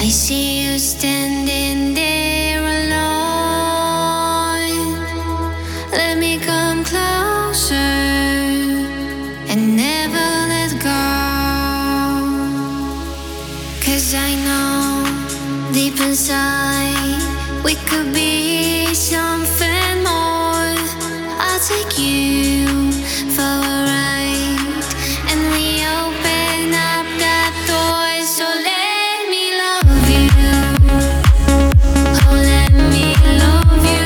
I see you standing there alone. Let me come closer and never let go. 'Cause I know deep inside we could be something more. I'll take you for a ride and we open up that door. So let me love you. Oh, let me love you.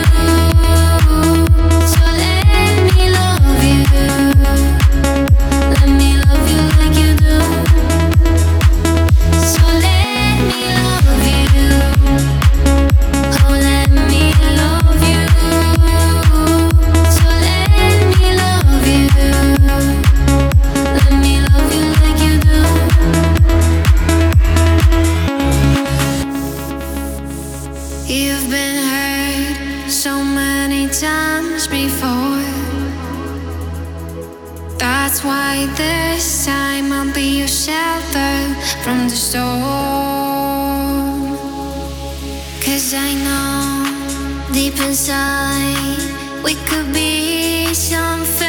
So let me love you. Let me love you like you do. So let me love you. Oh, let me love you. So let me love you. Let me love you like you do. You've been hurt so many times before. That's why this time I'll be your shelter from the storm. 'Cause I know deep inside we could be something